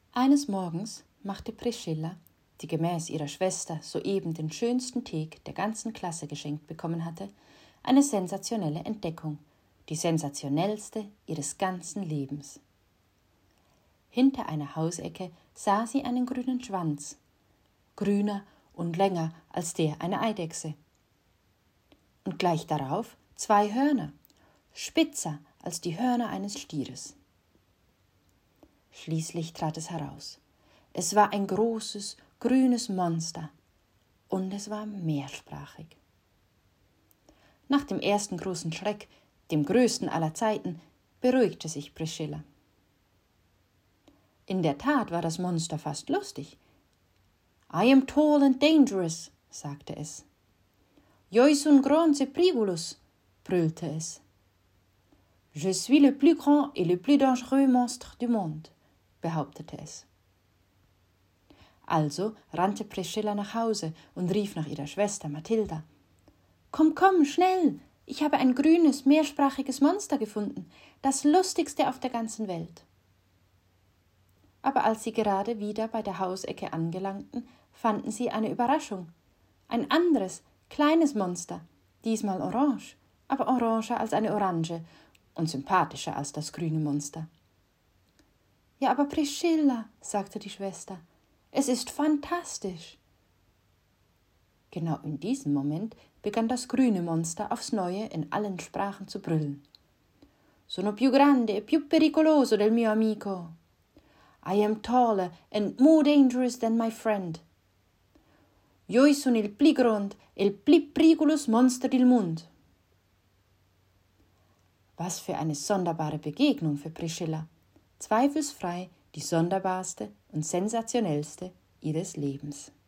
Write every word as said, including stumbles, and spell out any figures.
Eines Morgens machte Priscilla, die gemäß ihrer Schwester soeben den schönsten Teek der ganzen Klasse geschenkt bekommen hatte, eine sensationelle Entdeckung, die sensationellste ihres ganzen Lebens. Hinter einer Hausecke sah sie einen grünen Schwanz, grüner und länger als der einer Eidechse. Und gleich darauf zwei Hörner, spitzer als die Hörner eines Stieres. Schließlich trat es heraus. Es war ein großes, grünes Monster und es war mehrsprachig. Nach dem ersten großen Schreck, dem größten aller Zeiten, beruhigte sich Priscilla. In der Tat war das Monster fast lustig. »I am tall and dangerous«, sagte es. »Yo soy grand et prigulus«, brüllte es. »Je suis le plus grand et le plus dangereux monstre du monde«, behauptete es. Also rannte Priscilla nach Hause und rief nach ihrer Schwester Mathilda. »Komm, komm, schnell! Ich habe ein grünes, mehrsprachiges Monster gefunden, das lustigste auf der ganzen Welt.« Aber als sie gerade wieder bei der Hausecke angelangten, fanden sie eine Überraschung. Ein anderes, kleines Monster, diesmal orange, aber oranger als eine Orange und sympathischer als das grüne Monster. »Ja, aber Priscilla«, sagte die Schwester, »es ist fantastisch.« Genau in diesem Moment begann das grüne Monster aufs Neue in allen Sprachen zu brüllen. »Sono più grande e più pericoloso del mio amico. I am taller and more dangerous than my friend. Io sono il pli grond e il pli periculus monster del mund.« Was für eine sonderbare Begegnung für Priscilla. Zweifelsfrei die sonderbarste und sensationellste ihres Lebens.